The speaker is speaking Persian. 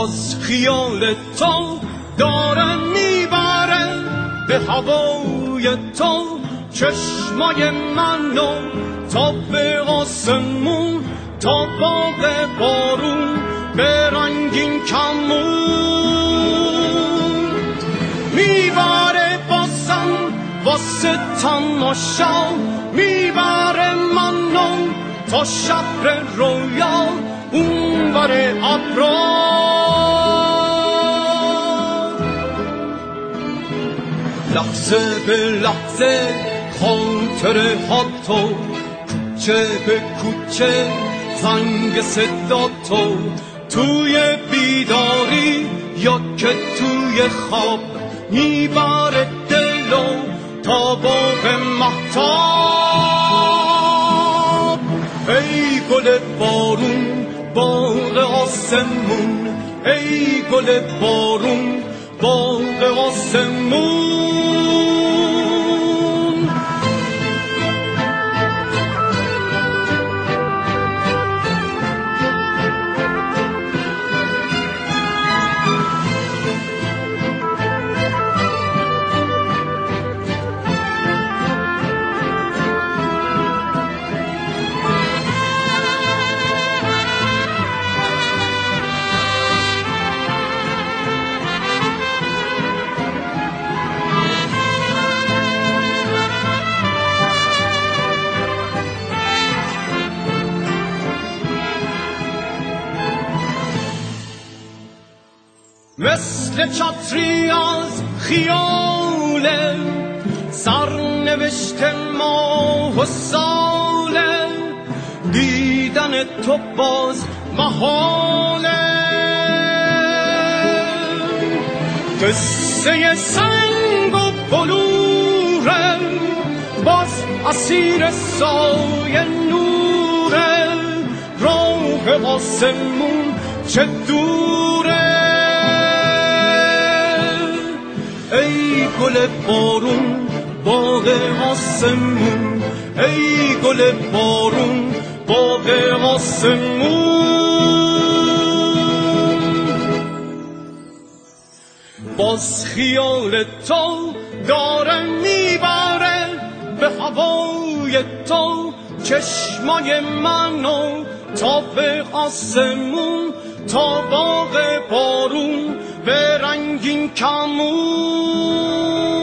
باز خیال تو داره میبره به هوای تو چشمای منو تا به آسمون، تا باغ بارون به رنگین کمون میبره بازم واسه تماشا، میبره منو تا شهر رویا اونور ابرا. لحظه به لحظه خاطره ها تو، کوچه به کوچه زنگ صدا تو، توی بیداری یا که توی خواب میبره دلو تا باغ مهتاب. ای گل بارون باغ آسمون، ای گل بارون باغ آسمون. مثل چتری از خیاله سرنوشت ماه و ساله، دیدن تو باز محاله. قصه سنگ و بلوره باز اسیر سایه نوره، راه آسمون چه دوره. ای گل بارون باغ آسمون، ای گل بارون باغ آسمون. باز خیال تو داره میبره به هوای تو چشمای منو تا به آسمون، تا باغ بارون به رنگین کمون.